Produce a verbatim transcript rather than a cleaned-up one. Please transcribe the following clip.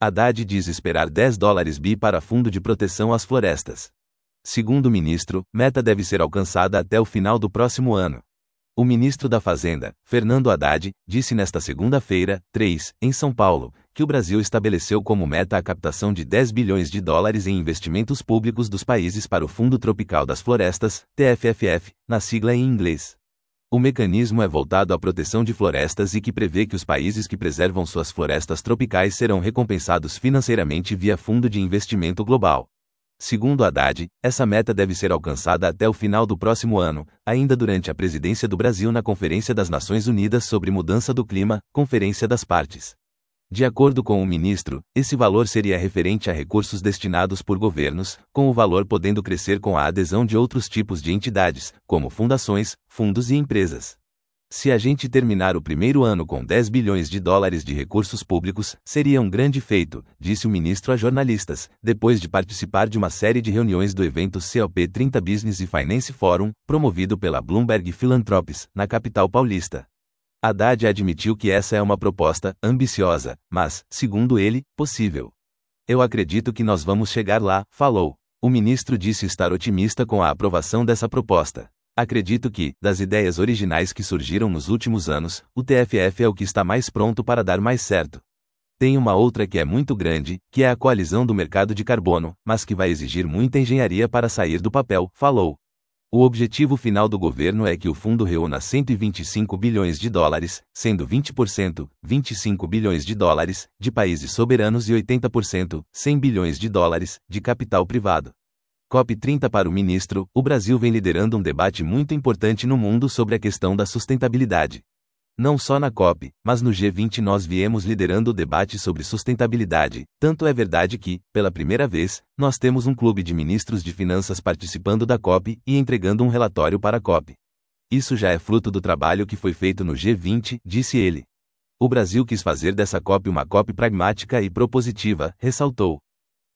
Haddad diz esperar dez dólares bi para fundo de proteção às florestas. Segundo o ministro, meta deve ser alcançada até o final do próximo ano. O ministro da Fazenda, Fernando Haddad, disse nesta segunda-feira, três, em São Paulo, que o Brasil estabeleceu como meta a captação de dez bilhões de dólares em investimentos públicos dos países para o Fundo Tropical das Florestas, T F F F, na sigla em inglês. O mecanismo é voltado à proteção de florestas e que prevê que os países que preservam suas florestas tropicais serão recompensados financeiramente via Fundo de Investimento Global. Segundo Haddad, essa meta deve ser alcançada até o final do próximo ano, ainda durante a presidência do Brasil na Conferência das Nações Unidas sobre Mudança do Clima, Conferência das Partes. De acordo com o ministro, esse valor seria referente a recursos destinados por governos, com o valor podendo crescer com a adesão de outros tipos de entidades, como fundações, fundos e empresas. Se a gente terminar o primeiro ano com dez bilhões de dólares de recursos públicos, seria um grande feito, disse o ministro a jornalistas, depois de participar de uma série de reuniões do evento C O P trinta Business e Finance Forum, promovido pela Bloomberg Philanthropies, na capital paulista. Haddad admitiu que essa é uma proposta ambiciosa, mas, segundo ele, possível. Eu acredito que nós vamos chegar lá, falou. O ministro disse estar otimista com a aprovação dessa proposta. Acredito que, das ideias originais que surgiram nos últimos anos, o T F F é o que está mais pronto para dar mais certo. Tem uma outra que é muito grande, que é a coalizão do mercado de carbono, mas que vai exigir muita engenharia para sair do papel, falou. O objetivo final do governo é que o fundo reúna cento e vinte e cinco bilhões de dólares, sendo vinte por cento, vinte e cinco bilhões de dólares, de países soberanos e oitenta por cento, cem bilhões de dólares, de capital privado. COP trinta para o ministro, o Brasil vem liderando um debate muito importante no mundo sobre a questão da sustentabilidade. Não só na COP, mas no G vinte nós viemos liderando o debate sobre sustentabilidade, tanto é verdade que, pela primeira vez, nós temos um clube de ministros de finanças participando da COP e entregando um relatório para a COP. Isso já é fruto do trabalho que foi feito no G vinte, disse ele. O Brasil quis fazer dessa COP uma COP pragmática e propositiva, ressaltou.